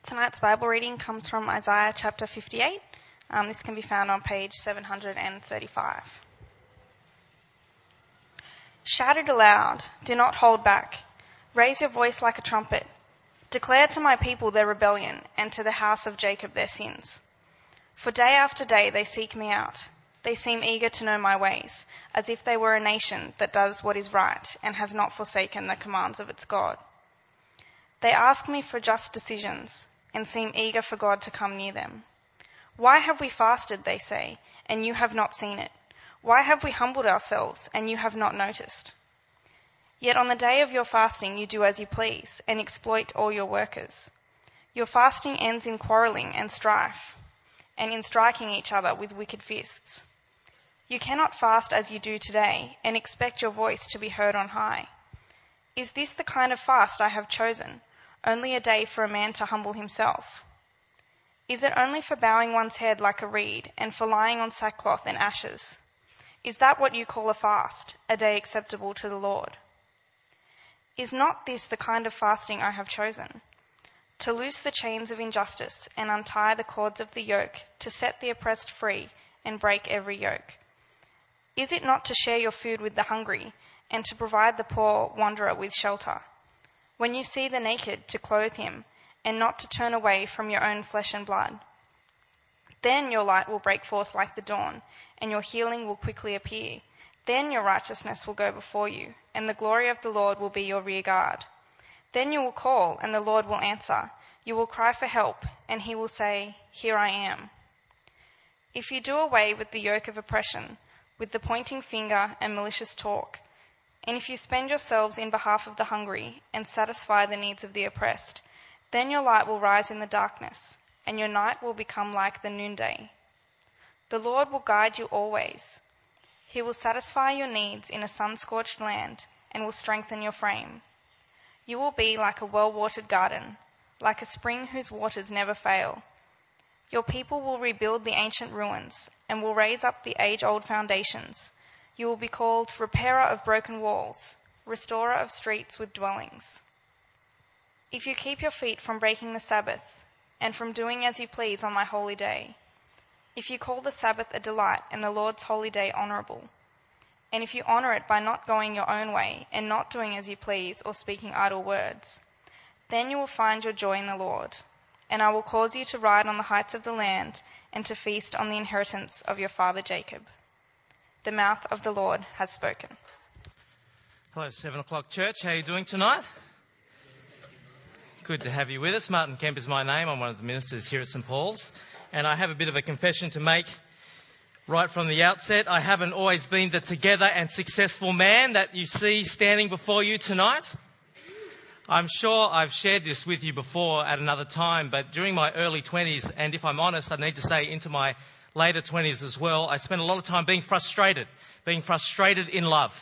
Tonight's Bible reading comes from Isaiah chapter 58. This can be found on page 735. Shout it aloud, do not hold back. Raise your voice like a trumpet. Declare to my people their rebellion, and to the house of Jacob their sins. For day after day they seek me out. They seem eager to know my ways, as if they were a nation that does what is right and has not forsaken the commands of its God. They ask me for just decisions and seem eager for God to come near them. Why have we fasted, they say, and you have not seen it? Why have we humbled ourselves, and you have not noticed? Yet on the day of your fasting you do as you please, and exploit all your workers. Your fasting ends in quarrelling and strife, and in striking each other with wicked fists. You cannot fast as you do today, and expect your voice to be heard on high. Is this the kind of fast I have chosen? Only a day for a man to humble himself? Is it only for bowing one's head like a reed and for lying on sackcloth and ashes? Is that what you call a fast, a day acceptable to the Lord? Is not this the kind of fasting I have chosen? To loose the chains of injustice and untie the cords of the yoke, to set the oppressed free and break every yoke? Is it not to share your food with the hungry and to provide the poor wanderer with shelter? When you see the naked, to clothe him, and not to turn away from your own flesh and blood. Then your light will break forth like the dawn, and your healing will quickly appear. Then your righteousness will go before you, and the glory of the Lord will be your rear guard. Then you will call, and the Lord will answer. You will cry for help, and he will say, Here I am. If you do away with the yoke of oppression, with the pointing finger and malicious talk, and if you spend yourselves in behalf of the hungry and satisfy the needs of the oppressed, then your light will rise in the darkness, and your night will become like the noonday. The Lord will guide you always. He will satisfy your needs in a sun-scorched land and will strengthen your frame. You will be like a well-watered garden, like a spring whose waters never fail. Your people will rebuild the ancient ruins and will raise up the age-old foundations. You will be called repairer of broken walls, restorer of streets with dwellings. If you keep your feet from breaking the Sabbath and from doing as you please on my holy day, if you call the Sabbath a delight and the Lord's holy day honourable, and if you honour it by not going your own way and not doing as you please or speaking idle words, then you will find your joy in the Lord, and I will cause you to ride on the heights of the land and to feast on the inheritance of your father Jacob. The mouth of the Lord has spoken. Hello, 7 o'clock church. How are you doing tonight? Good to have you with us. Martin Kemp is my name. I'm one of the ministers here at St Paul's. And I have a bit of a confession to make right from the outset. I haven't always been the together and successful man that you see standing before you tonight. I'm sure I've shared this with you before at another time, but during my early 20s, and if I'm honest, I need to say into my later 20s as well, I spent a lot of time being frustrated in love.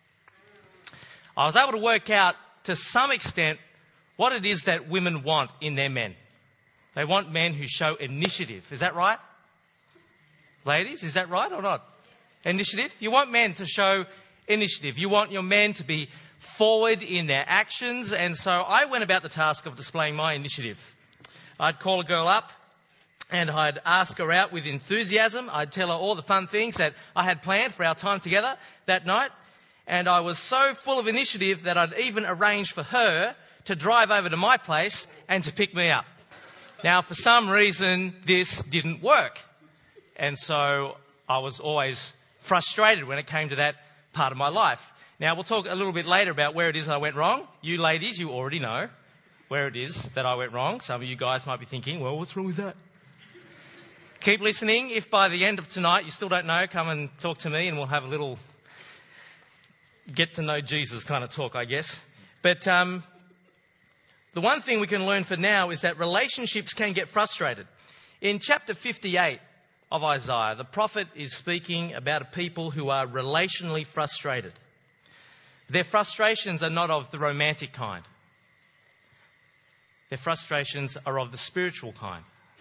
I was able to work out to some extent what it is that women want in their men. They want men who show initiative. Is that right? Ladies, is that right or not? Initiative? You want men to show initiative. You want your men to be forward in their actions. And so I went about the task of displaying my initiative. I'd call a girl up, and I'd ask her out with enthusiasm. I'd tell her all the fun things that I had planned for our time together that night. And I was so full of initiative that I'd even arranged for her to drive over to my place and to pick me up. Now, for some reason, this didn't work. And so I was always frustrated when it came to that part of my life. Now, we'll talk a little bit later about where it is I went wrong. You ladies, you already know where it is that I went wrong. Some of you guys might be thinking, well, what's wrong with that? Keep listening. If by the end of tonight you still don't know, come and talk to me and we'll have a little get to know Jesus kind of talk, I guess. But the one thing we can learn for now is that relationships can get frustrated. In chapter 58 of Isaiah, the prophet is speaking about a people who are relationally frustrated. Their frustrations are not of the romantic kind. Their frustrations are of the spiritual kind.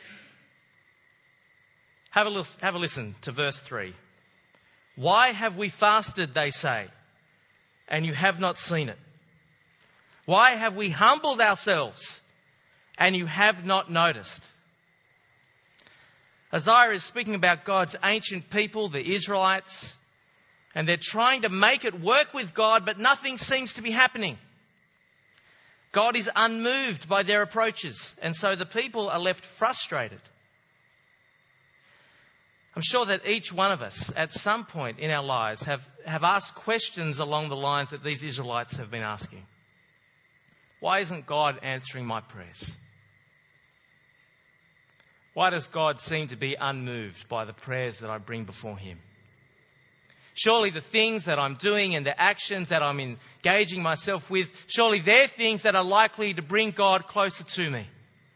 Have a listen to verse 3. Why have we fasted, they say, and you have not seen it? Why have we humbled ourselves, and you have not noticed. Isaiah is speaking about God's ancient people, the Israelites, and they're trying to make it work with God, but nothing seems to be happening. God is unmoved by their approaches, and so the people are left frustrated. I'm sure that each one of us at some point in our lives have asked questions along the lines that these Israelites have been asking. Why isn't God answering my prayers? Why does God seem to be unmoved by the prayers that I bring before him? Surely the things that I'm doing and the actions that I'm engaging myself with, surely they're things that are likely to bring God closer to me.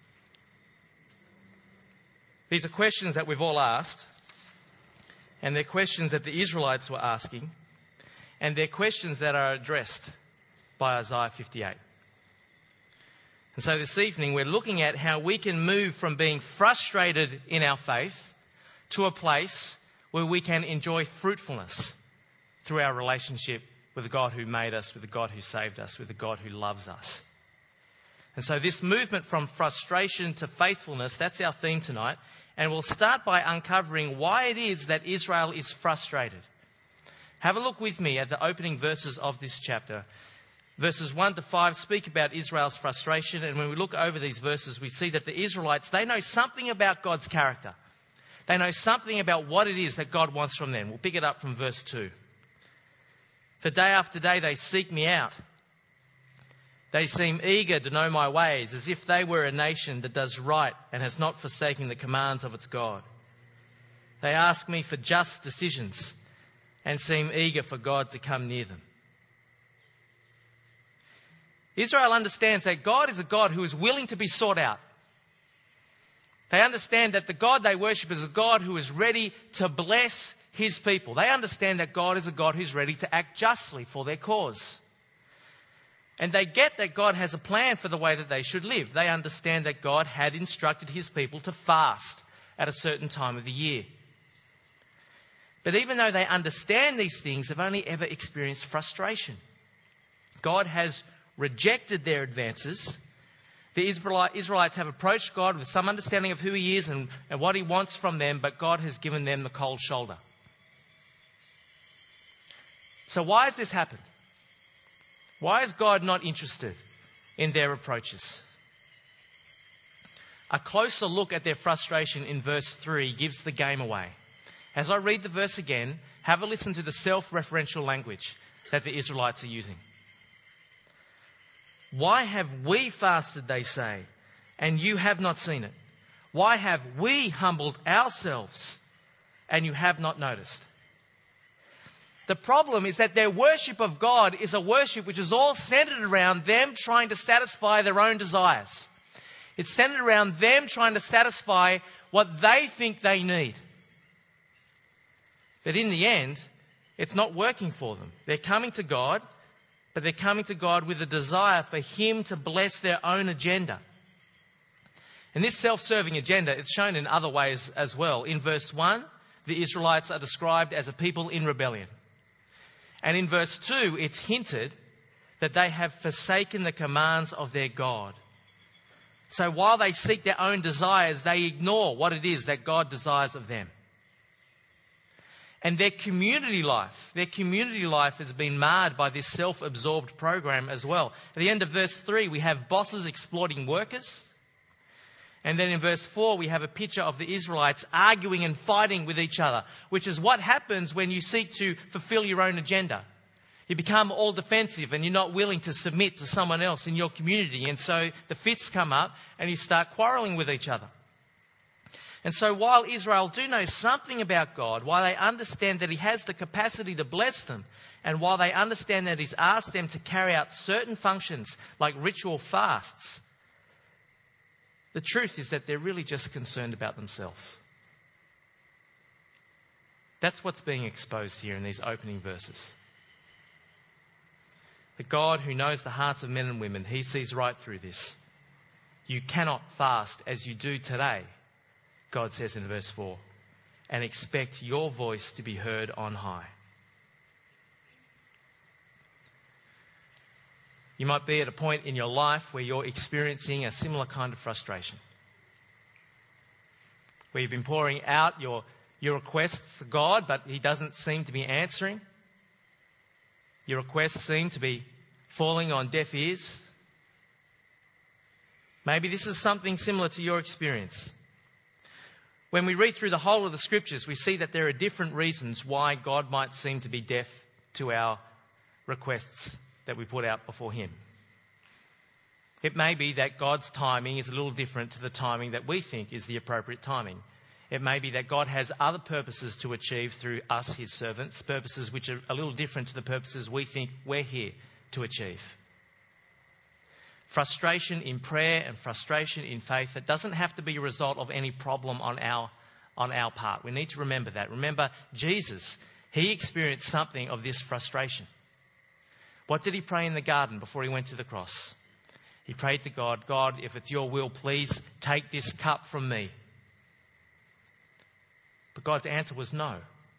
These are questions that we've all asked, and they're questions that the Israelites were asking, and they're questions that are addressed by Isaiah 58. And so this evening we're looking at how we can move from being frustrated in our faith to a place where we can enjoy fruitfulness through our relationship with the God who made us, with the God who saved us, with the God who loves us. And so this movement from frustration to faithfulness, that's our theme tonight. And we'll start by uncovering why it is that Israel is frustrated. Have a look with me at the opening verses of this chapter. Verses 1 to 5 speak about Israel's frustration. And when we look over these verses, we see that the Israelites, they know something about God's character. They know something about what it is that God wants from them. We'll pick it up from verse 2. For day after day they seek me out. They seem eager to know my ways, as if they were a nation that does right and has not forsaken the commands of its God. They ask me for just decisions and seem eager for God to come near them. Israel understands that God is a God who is willing to be sought out. They understand that the God they worship is a God who is ready to bless his people. They understand that God is a God who's ready to act justly for their cause. And they get that God has a plan for the way that they should live. They understand that God had instructed his people to fast at a certain time of the year. But even though they understand these things, they've only ever experienced frustration. God has rejected their advances. The Israelites have approached God with some understanding of who he is and what he wants from them, but God has given them the cold shoulder. So why has this happened? Why is God not interested in their approaches? A closer look at their frustration in verse 3 gives the game away. As I read the verse again, have a listen to the self-referential language that the Israelites are using. Why have we fasted, they say, and you have not seen it? Why have we humbled ourselves and you have not noticed? The problem is that their worship of God is a worship which is all centered around them trying to satisfy their own desires. It's centered around them trying to satisfy what they think they need. But in the end, it's not working for them. They're coming to God, but they're coming to God with a desire for him to bless their own agenda. And this self-serving agenda, it's shown in other ways as well. In verse 1, the Israelites are described as a people in rebellion. And in verse 2, it's hinted that they have forsaken the commands of their God. So while they seek their own desires, they ignore what it is that God desires of them. And their community life has been marred by this self-absorbed program as well. At the end of verse 3, we have bosses exploiting workers. And then in verse 4, we have a picture of the Israelites arguing and fighting with each other, which is what happens when you seek to fulfill your own agenda. You become all defensive and you're not willing to submit to someone else in your community. And so the fits come up and you start quarrelling with each other. And so while Israel do know something about God, while they understand that he has the capacity to bless them, and while they understand that he's asked them to carry out certain functions like ritual fasts, the truth is that they're really just concerned about themselves. That's what's being exposed here in these opening verses. The God who knows the hearts of men and women, he sees right through this. You cannot fast as you do today, God says in verse 4, and expect your voice to be heard on high. You might be at a point in your life where you're experiencing a similar kind of frustration, where you've been pouring out your requests to God, but He doesn't seem to be answering. Your requests seem to be falling on deaf ears. Maybe this is something similar to your experience. When we read through the whole of the Scriptures, we see that there are different reasons why God might seem to be deaf to our requests that we put out before Him. It may be that God's timing is a little different to the timing that we think is the appropriate timing. It may be that God has other purposes to achieve through us, His servants, purposes which are a little different to the purposes we think we're here to achieve. Frustration in prayer and frustration in faith, that doesn't have to be a result of any problem on our part. We need to remember that. Remember, Jesus, He experienced something of this frustration. What did He pray in the garden before He went to the cross? He prayed to God, God, if it's your will, please take this cup from me. But God's answer was no.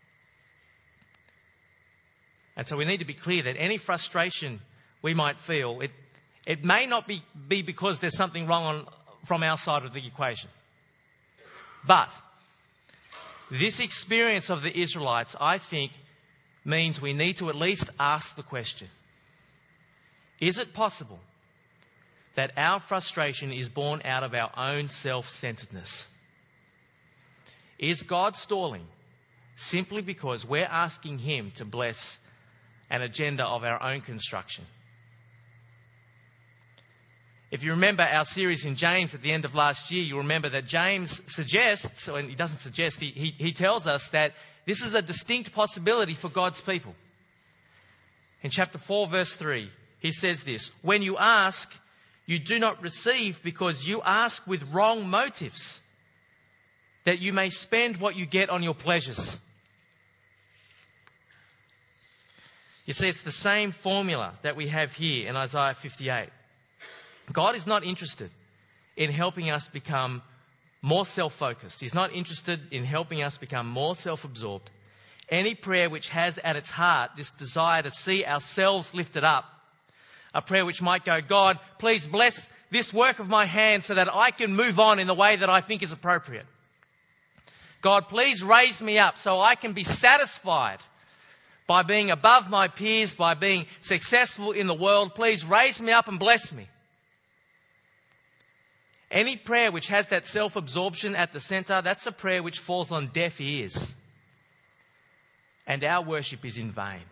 And so we need to be clear that any frustration we might feel, it may not be because there's something wrong from our side of the equation. But this experience of the Israelites, I think, means we need to at least ask the question, is it possible that our frustration is born out of our own self-centeredness? Is God stalling simply because we're asking Him to bless an agenda of our own construction? If you remember our series in James at the end of last year, you'll remember that James suggests, and he doesn't suggest, he tells us that this is a distinct possibility for God's people. In chapter 4, verse 3, he says this, when you ask, you do not receive because you ask with wrong motives, that you may spend what you get on your pleasures. You see, it's the same formula that we have here in Isaiah 58. God is not interested in helping us become more self-focused. He's not interested in helping us become more self-absorbed. Any prayer which has at its heart this desire to see ourselves lifted up, a prayer which might go, God, please bless this work of my hands so that I can move on in the way that I think is appropriate. God, please raise me up so I can be satisfied by being above my peers, by being successful in the world. Please raise me up and bless me. Any prayer which has that self-absorption at the centre, that's a prayer which falls on deaf ears. And our worship is in vain.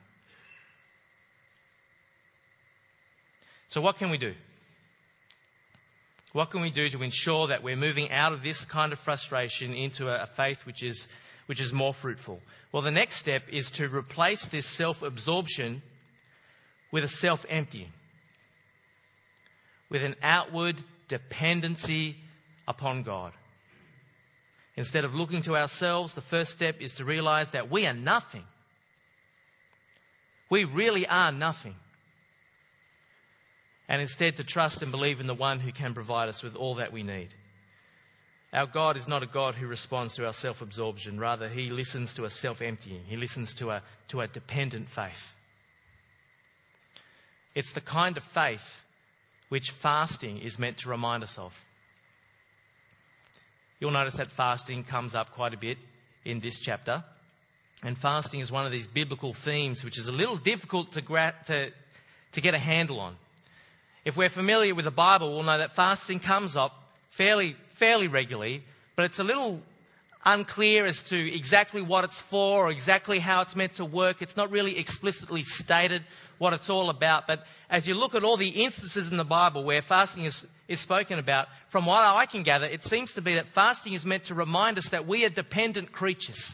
So what can we do? What can we do to ensure that we're moving out of this kind of frustration into a faith which is more fruitful? Well, the next step is to replace this self-absorption with a self-emptying, with an outward dependency upon God. Instead of looking to ourselves, the first step is to realize that we are nothing. We really are nothing. And instead to trust and believe in the one who can provide us with all that we need. Our God is not a God who responds to our self-absorption. Rather, He listens to a self-emptying. He listens to a dependent faith. It's the kind of faith which fasting is meant to remind us of. You'll notice that fasting comes up quite a bit in this chapter. And fasting is one of these biblical themes which is a little difficult to get a handle on. If we're familiar with the Bible, we'll know that fasting comes up fairly regularly, but it's a little unclear as to exactly what it's for or exactly how it's meant to work. It's not really explicitly stated what it's all about. But as you look at all the instances in the Bible where fasting is spoken about, from what I can gather, it seems to be that fasting is meant to remind us that we are dependent creatures.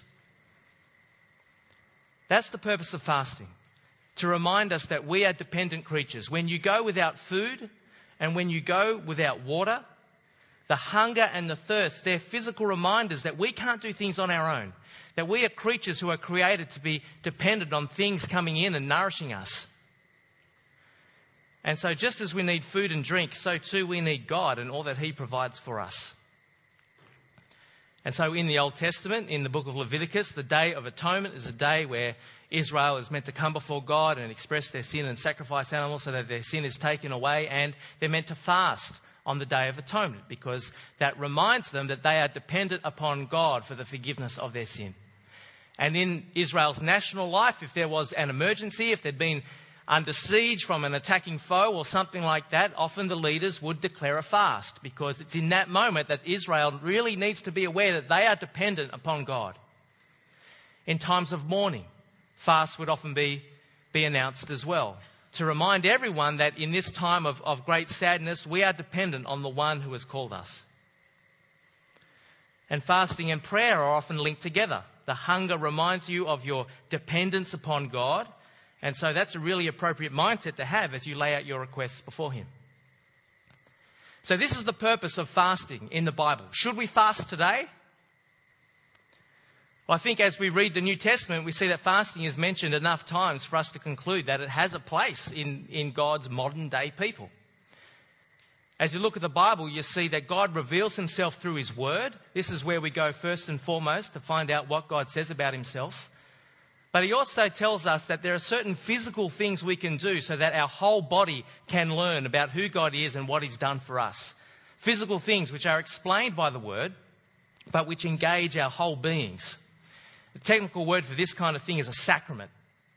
That's the purpose of fasting. To remind us that we are dependent creatures. When you go without food and when you go without water, the hunger and the thirst, they're physical reminders that we can't do things on our own. That we are creatures who are created to be dependent on things coming in and nourishing us. And so just as we need food and drink, so too we need God and all that He provides for us. And so in the Old Testament, in the book of Leviticus, the Day of Atonement is a day where Israel is meant to come before God and express their sin and sacrifice animals so that their sin is taken away, and they're meant to fast on the Day of Atonement because that reminds them that they are dependent upon God for the forgiveness of their sin. And in Israel's national life, if there was an emergency, if they'd been under siege from an attacking foe or something like that, often the leaders would declare a fast because it's in that moment that Israel really needs to be aware that they are dependent upon God. In times of mourning, fasts would often be announced as well to remind everyone that in this time of great sadness, we are dependent on the one who has called us. And fasting and prayer are often linked together. The hunger reminds you of your dependence upon God. And so that's a really appropriate mindset to have as you lay out your requests before him. So this is the purpose of fasting in the Bible. Should we fast today? Well, I think as we read the New Testament, we see that fasting is mentioned enough times for us to conclude that it has a place in God's modern day people. As you look at the Bible, you see that God reveals himself through his word. This is where we go first and foremost to find out what God says about himself. But he also tells us that there are certain physical things we can do so that our whole body can learn about who God is and what he's done for us. Physical things which are explained by the word, but which engage our whole beings. The technical word for this kind of thing is a sacrament.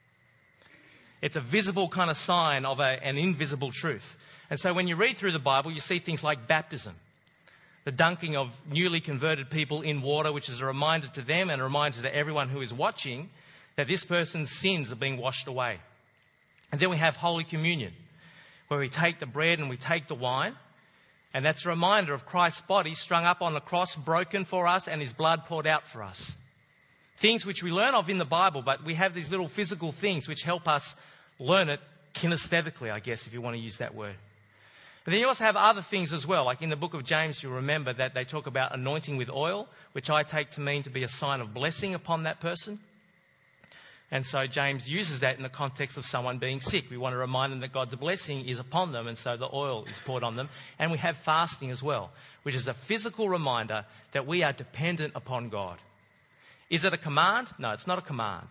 It's a visible kind of sign of an invisible truth. And so when you read through the Bible, you see things like baptism, the dunking of newly converted people in water, which is a reminder to them and a reminder to everyone who is watching that this person's sins are being washed away. And then we have Holy Communion, where we take the bread and we take the wine. And that's a reminder of Christ's body strung up on the cross, broken for us, and his blood poured out for us. Things which we learn of in the Bible, but we have these little physical things which help us learn it kinesthetically, I guess, if you want to use that word. But then you also have other things as well. Like in the book of James, you'll remember that they talk about anointing with oil, which I take to mean to be a sign of blessing upon that person. And so James uses that in the context of someone being sick. We want to remind them that God's blessing is upon them, and so the oil is poured on them. And we have fasting as well, which is a physical reminder that we are dependent upon God. Is it a command? No, it's not a command.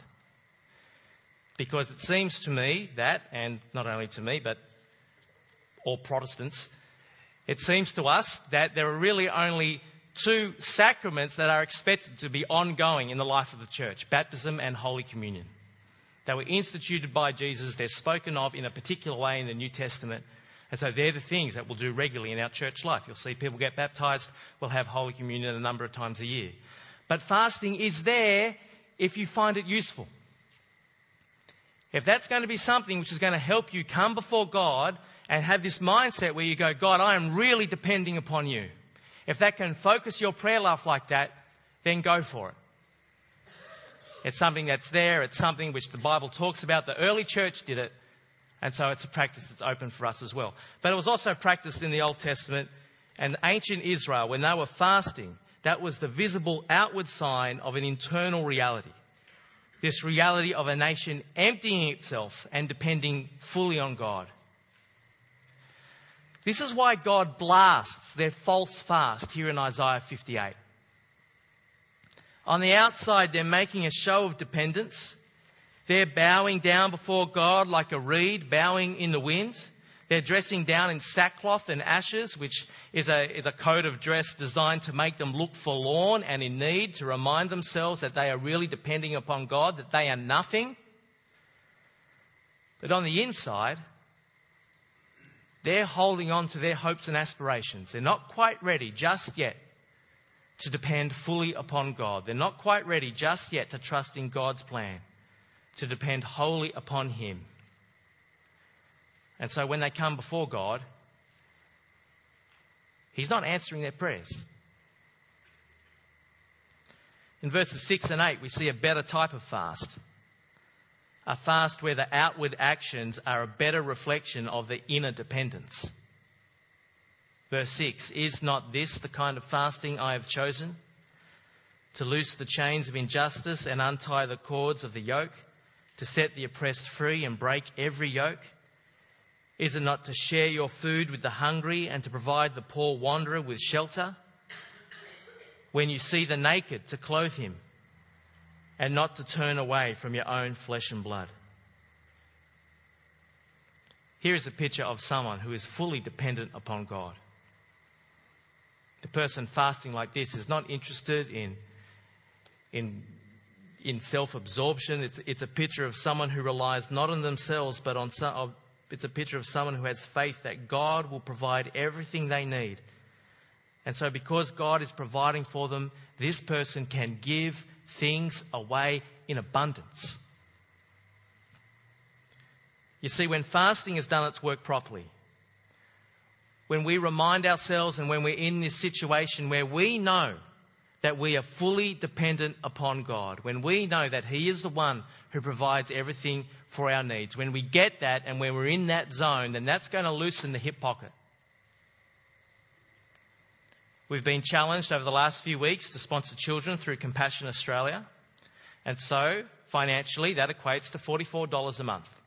Because it seems to me that, and not only to me, but all Protestants, it seems to us that there are really only two sacraments that are expected to be ongoing in the life of the church: baptism and Holy Communion. They were instituted by Jesus. They're spoken of in a particular way in the New Testament. And so they're the things that we'll do regularly in our church life. You'll see people get baptised. We'll have Holy Communion a number of times a year. But fasting is there if you find it useful. If that's going to be something which is going to help you come before God and have this mindset where you go, God, I am really depending upon you. If that can focus your prayer life like that, then go for it. It's something that's there. It's something which the Bible talks about. The early church did it. And so it's a practice that's open for us as well. But it was also practiced in the Old Testament and ancient Israel when they were fasting. That was the visible outward sign of an internal reality. This reality of a nation emptying itself and depending fully on God. This is why God blasts their false fast here in Isaiah 58. On the outside, they're making a show of dependence. They're bowing down before God like a reed bowing in the wind. They're dressing down in sackcloth and ashes, which is a code of dress designed to make them look forlorn and in need, to remind themselves that they are really depending upon God, that they are nothing. But on the inside, they're holding on to their hopes and aspirations. They're not quite ready just yet to depend fully upon God. They're not quite ready just yet to trust in God's plan, to depend wholly upon him. And so when they come before God, he's not answering their prayers. In verses 6 and 8, we see a better type of fast. A fast where the outward actions are a better reflection of the inner dependence. Verse 6, is not this the kind of fasting I have chosen? To loose the chains of injustice and untie the cords of the yoke, to set the oppressed free and break every yoke? Is it not to share your food with the hungry and to provide the poor wanderer with shelter? when you see the naked to clothe him, and not to turn away from your own flesh and blood. Here is a picture of someone who is fully dependent upon God. The person fasting like this is not interested in self-absorption. It's a picture of someone who relies not on themselves, but it's a picture of someone who has faith that God will provide everything they need. And so because God is providing for them, this person can give things away in abundance. You see, when fasting has done its work properly, when we remind ourselves and when we're in this situation where we know that we are fully dependent upon God, when we know that He is the one who provides everything for our needs, when we get that and when we're in that zone, then that's going to loosen the hip pocket. We've been challenged over the last few weeks to sponsor children through Compassion Australia. And so, financially, that equates to $44 a month.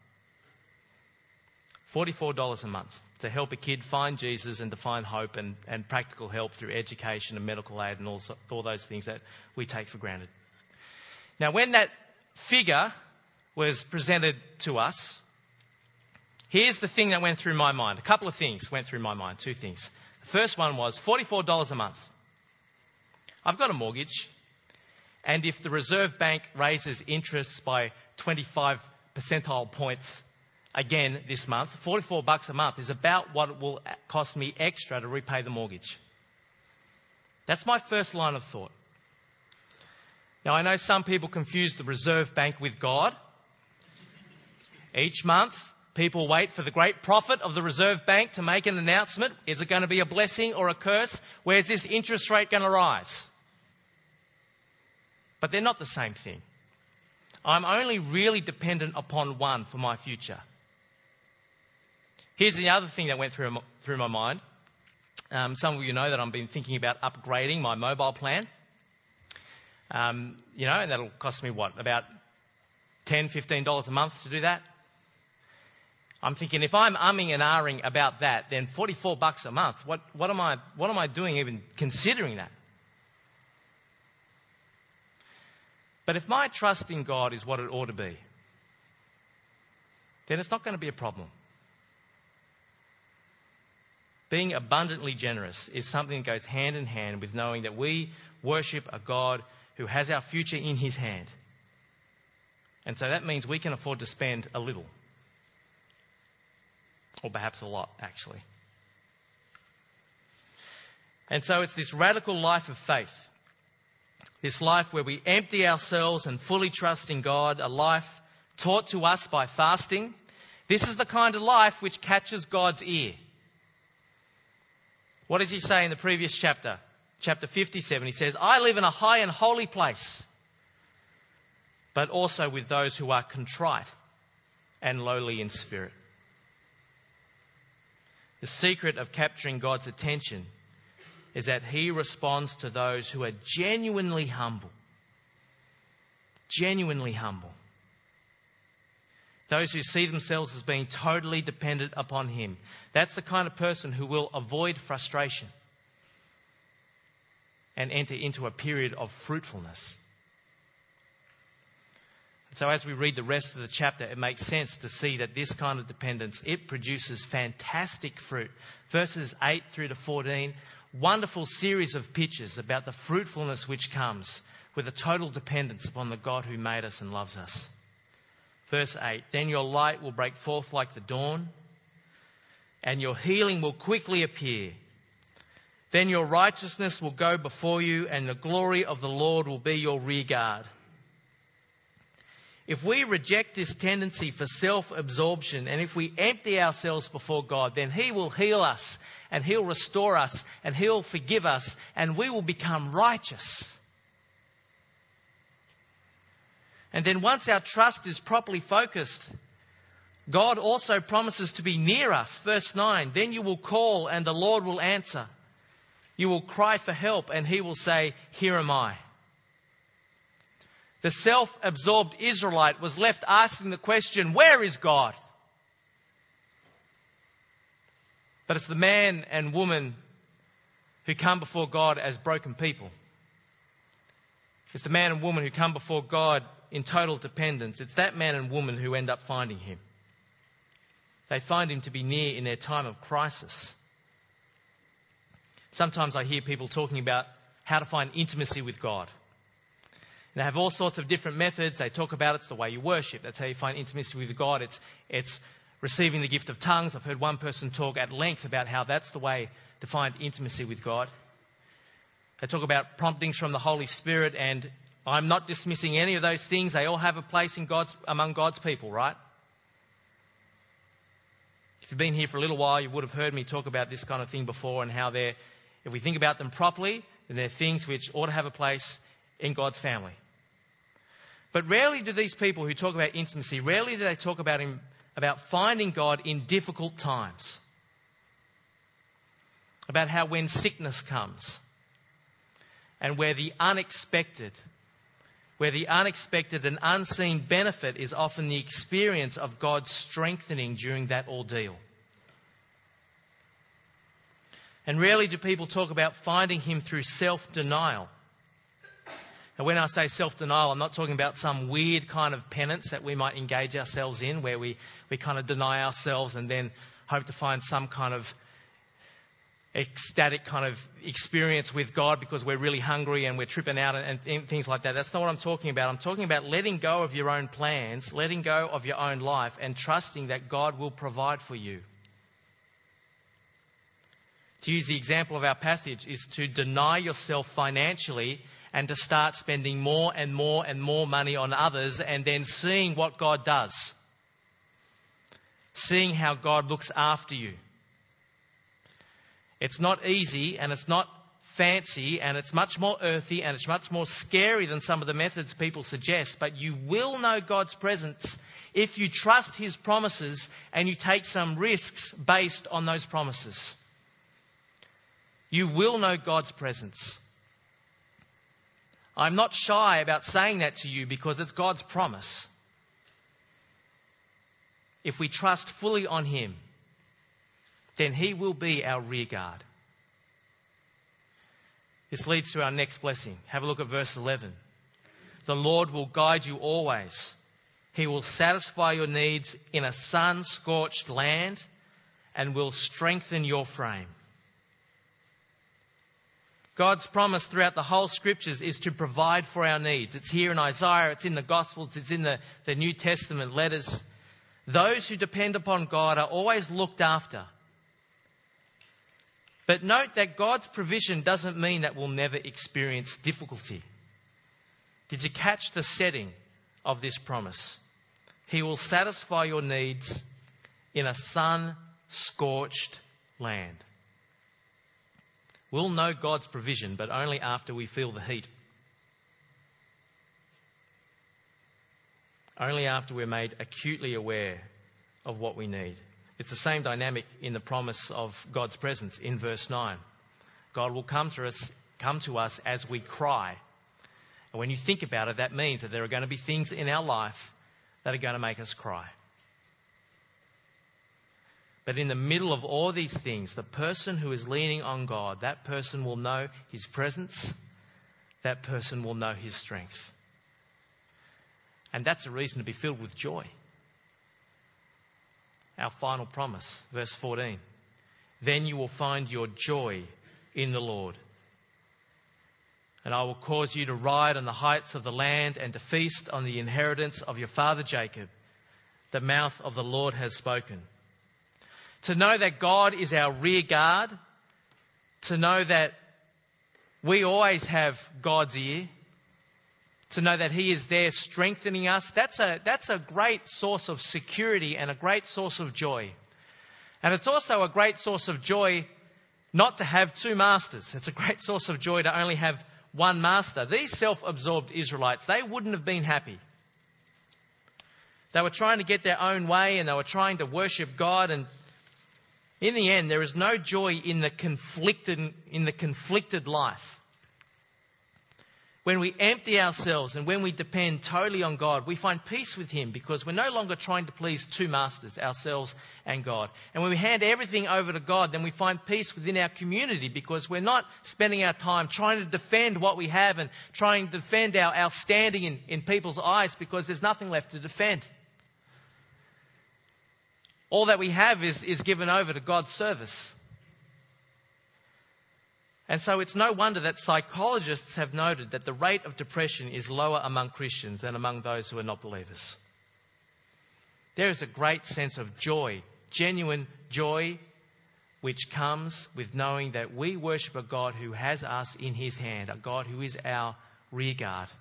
$44 a month to help a kid find Jesus and to find hope and practical help through education and medical aid and all those things that we take for granted. Now, when that figure was presented to us, here's the thing that went through my mind. A couple of things went through my mind, two things. The first one was $44 a month. I've got a mortgage, and if the Reserve Bank raises interests by 25 percentile points again this month, $44 a month is about what it will cost me extra to repay the mortgage. That's my first line of thought. Now, I know some people confuse the Reserve Bank with God. Each month, people wait for the great prophet of the Reserve Bank to make an announcement. Is it going to be a blessing or a curse? Where's this interest rate going to rise? But they're not the same thing. I'm only really dependent upon one for my future. Here's the other thing that went through my mind. Some of you know that I've been thinking about upgrading my mobile plan. And that'll cost me about $10, $15 a month to do that. I'm thinking if I'm umming and ahhing about that, then $44 a month, what am I doing even considering that? But if my trust in God is what it ought to be, then it's not going to be a problem. Being abundantly generous is something that goes hand in hand with knowing that we worship a God who has our future in His hand. And so that means we can afford to spend a little. Or perhaps a lot, actually. And so it's this radical life of faith. This life where we empty ourselves and fully trust in God, a life taught to us by fasting. This is the kind of life which catches God's ear. What does He say in the previous chapter? Chapter 57, He says, I live in a high and holy place, but also with those who are contrite and lowly in spirit. The secret of capturing God's attention is that He responds to those who are genuinely humble. Genuinely humble. Those who see themselves as being totally dependent upon Him. That's the kind of person who will avoid frustration and enter into a period of fruitfulness. So as we read the rest of the chapter, it makes sense to see that this kind of dependence, it produces fantastic fruit. Verses 8 through to 14, wonderful series of pictures about the fruitfulness which comes with a total dependence upon the God who made us and loves us. Verse 8, then your light will break forth like the dawn, and your healing will quickly appear. Then your righteousness will go before you, and the glory of the Lord will be your rear guard. If we reject this tendency for self-absorption, and if we empty ourselves before God, then He will heal us, and He'll restore us, and He'll forgive us, and we will become righteous. And then once our trust is properly focused, God also promises to be near us. Verse 9, then you will call and the Lord will answer. You will cry for help and He will say, here am I. The self-absorbed Israelite was left asking the question, where is God? But it's the man and woman who come before God as broken people It's the man and woman who come before God in total dependence. It's that man and woman who end up finding him. They find him to be near in their time of crisis. Sometimes I hear people talking about how to find intimacy with God. They have all sorts of different methods. They talk about it's the way you worship. That's how you find intimacy with God. It's receiving the gift of tongues. I've heard one person talk at length about how that's the way to find intimacy with God. They talk about promptings from the Holy Spirit, and I'm not dismissing any of those things. They all have a place among God's people, right? If you've been here for a little while, you would have heard me talk about this kind of thing before, and how if we think about them properly, then they're things which ought to have a place in God's family. But rarely do these people who talk about intimacy, rarely do they talk about finding God in difficult times. About how when sickness comes, and where the unexpected and unseen benefit is often the experience of God's strengthening during that ordeal. And rarely do people talk about finding him through self-denial. And when I say self-denial, I'm not talking about some weird kind of penance that we might engage ourselves in, where we kind of deny ourselves and then hope to find some kind of ecstatic kind of experience with God because we're really hungry and we're tripping out and things like that. That's not what I'm talking about. I'm talking about letting go of your own plans, letting go of your own life, and trusting that God will provide for you. To use the example of our passage is to deny yourself financially and to start spending more and more and more money on others, and then seeing what God does. Seeing how God looks after you. It's not easy, and it's not fancy, and it's much more earthy, and it's much more scary than some of the methods people suggest. But you will know God's presence if you trust his promises and you take some risks based on those promises. You will know God's presence. I'm not shy about saying that to you because it's God's promise. If we trust fully on him, then he will be our rear guard. This leads to our next blessing. Have a look at verse 11. The Lord will guide you always. He will satisfy your needs in a sun-scorched land and will strengthen your frame. God's promise throughout the whole scriptures is to provide for our needs. It's here in Isaiah, it's in the Gospels, it's in the New Testament letters. Those who depend upon God are always looked after. But note that God's provision doesn't mean that we'll never experience difficulty. Did you catch the setting of this promise? He will satisfy your needs in a sun-scorched land. We'll know God's provision, but only after we feel the heat. Only after we're made acutely aware of what we need. It's the same dynamic in the promise of God's presence in verse 9. God will come to us as we cry. And when you think about it, that means that there are going to be things in our life that are going to make us cry. But in the middle of all these things, the person who is leaning on God, that person will know his presence, that person will know his strength. And that's a reason to be filled with joy. Our final promise, verse 14. Then you will find your joy in the Lord. And I will cause you to ride on the heights of the land and to feast on the inheritance of your father Jacob. The mouth of the Lord has spoken. To know that God is our rear guard, to know that we always have God's ear, to know that he is there strengthening us, that's a great source of security and a great source of joy. And it's also a great source of joy not to have two masters. It's a great source of joy to only have one master. These self-absorbed Israelites, they wouldn't have been happy. They were trying to get their own way and they were trying to worship God, and in the end, there is no joy in the conflicted life. When we empty ourselves and when we depend totally on God, we find peace with him because we're no longer trying to please two masters, ourselves and God. And when we hand everything over to God, then we find peace within our community because we're not spending our time trying to defend what we have and trying to defend our standing in people's eyes because there's nothing left to defend. All that we have is given over to God's service. And so it's no wonder that psychologists have noted that the rate of depression is lower among Christians than among those who are not believers. There is a great sense of joy, genuine joy, which comes with knowing that we worship a God who has us in his hand, a God who is our rearguard.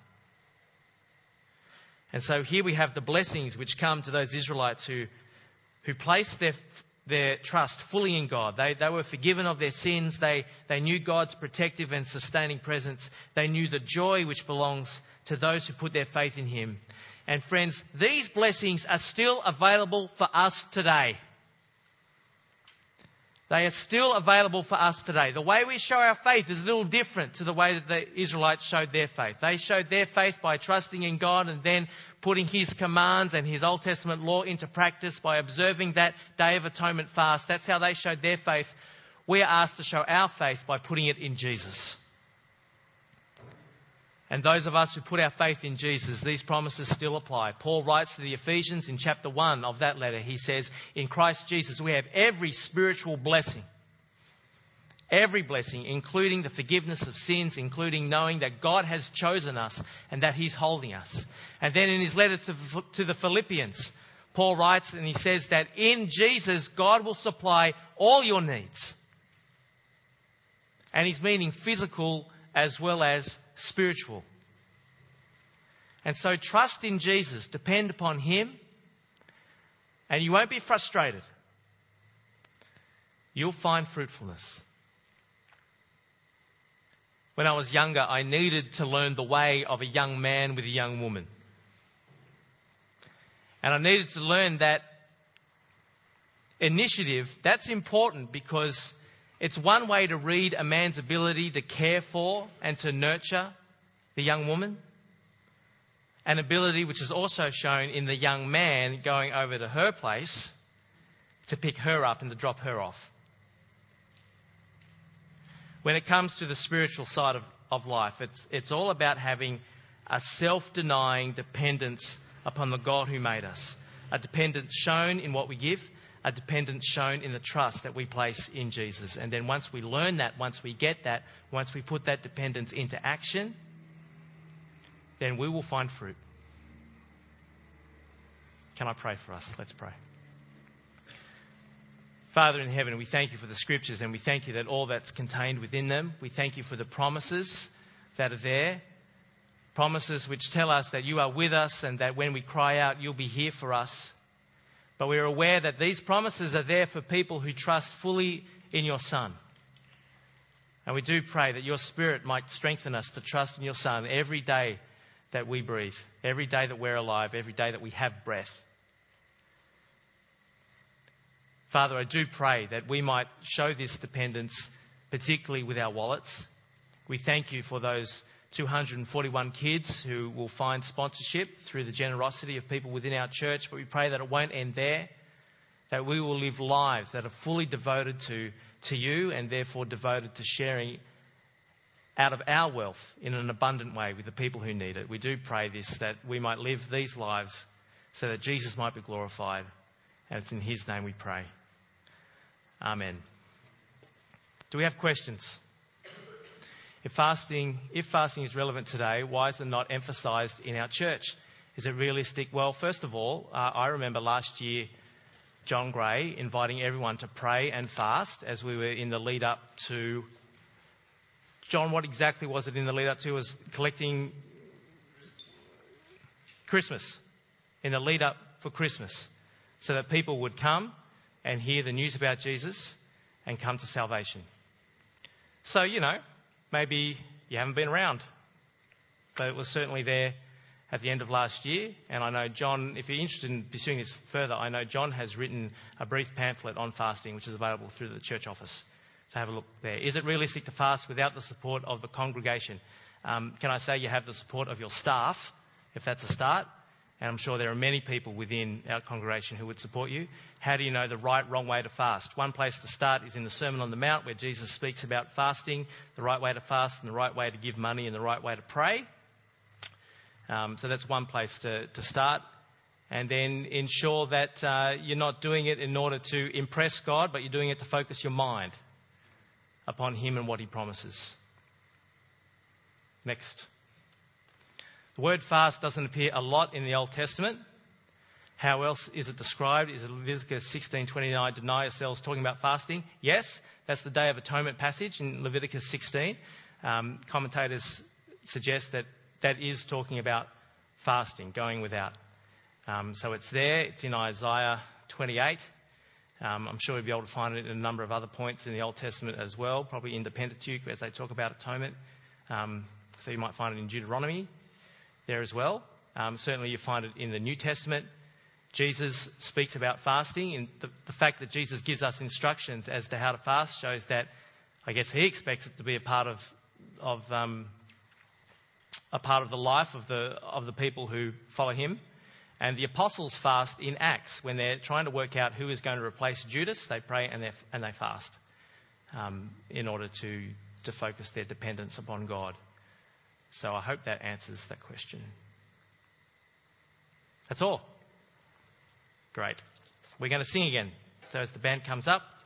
And so here we have the blessings which come to those Israelites who placed their trust fully in God. They were forgiven of their sins. They knew God's protective and sustaining presence. They knew the joy which belongs to those who put their faith in him. And friends, these blessings are still available for us today. They are still available for us today. The way we show our faith is a little different to the way that the Israelites showed their faith. They showed their faith by trusting in God and then putting his commands and his Old Testament law into practice by observing that Day of Atonement fast. That's how they showed their faith. We are asked to show our faith by putting it in Jesus. And those of us who put our faith in Jesus, these promises still apply. Paul writes to the Ephesians in chapter 1 of that letter. He says, in Christ Jesus, we have every spiritual blessing. Every blessing, including the forgiveness of sins, including knowing that God has chosen us and that he's holding us. And then in his letter to the Philippians, Paul writes and he says that in Jesus, God will supply all your needs. And he's meaning physical as well as spiritual. And so trust in Jesus, depend upon him, and you won't be frustrated. You'll find fruitfulness. When I was younger, I needed to learn the way of a young man with a young woman. And I needed to learn that initiative, that's important because it's one way to read a man's ability to care for and to nurture the young woman. An ability which is also shown in the young man going over to her place to pick her up and to drop her off. When it comes to the spiritual side of life, it's all about having a self-denying dependence upon the God who made us. A dependence shown in what we give, a dependence shown in the trust that we place in Jesus. And then once we learn that, once we get that, once we put that dependence into action, then we will find fruit. Can I pray for us? Let's pray. Father in heaven, we thank you for the scriptures and we thank you that all that's contained within them. We thank you for the promises that are there. Promises which tell us that you are with us and that when we cry out, you'll be here for us. But we are aware that these promises are there for people who trust fully in your Son. And we do pray that your Spirit might strengthen us to trust in your Son every day that we breathe, every day that we're alive, every day that we have breath. Father, I do pray that we might show this dependence, particularly with our wallets. We thank you for those 241 kids who will find sponsorship through the generosity of people within our church, but we pray that it won't end there, that we will live lives that are fully devoted to you and therefore devoted to sharing out of our wealth in an abundant way with the people who need it. We do pray this, that we might live these lives so that Jesus might be glorified, and it's in his name we pray. Amen. Do we have questions? If fasting is relevant today, why is it not emphasised in our church? Is it realistic? Well, first of all, I remember last year John Gray inviting everyone to pray and fast as we were in the lead up to... John, what exactly was it in the lead up to? It was collecting Christmas, in the lead up for Christmas, so that people would come and hear the news about Jesus and come to salvation. So, maybe you haven't been around, but it was certainly there at the end of last year. And I know John, if you're interested in pursuing this further, I know John has written a brief pamphlet on fasting, which is available through the church office. So have a look there. Is it realistic to fast without the support of the congregation? Can I say you have the support of your staff, if that's a start? And I'm sure there are many people within our congregation who would support you. How do you know the right, wrong way to fast? One place to start is in the Sermon on the Mount, where Jesus speaks about fasting, the right way to fast and the right way to give money and the right way to pray. So that's one place to start. And then ensure that you're not doing it in order to impress God, but you're doing it to focus your mind upon Him and what He promises. Next. The word fast doesn't appear a lot in the Old Testament. How else is it described? Is it Leviticus 16:29, deny yourselves, talking about fasting? Yes, that's the Day of Atonement passage in Leviticus 16. Commentators suggest that that is talking about fasting, going without. So it's there. It's in Isaiah 28. I'm sure you'll be able to find it in a number of other points in the Old Testament as well, probably in the Pentateuch as they talk about atonement. So you might find it in Deuteronomy there as well. Certainly you find it in the New Testament. Jesus speaks about fasting, and the fact that Jesus gives us instructions as to how to fast shows that, I guess, He expects it to be a part of the life of the people who follow Him. And the apostles fast in Acts when they're trying to work out who is going to replace Judas. They pray and they fast in order to focus their dependence upon God. So I hope that answers that question. That's all. Great. We're going to sing again. So as the band comes up,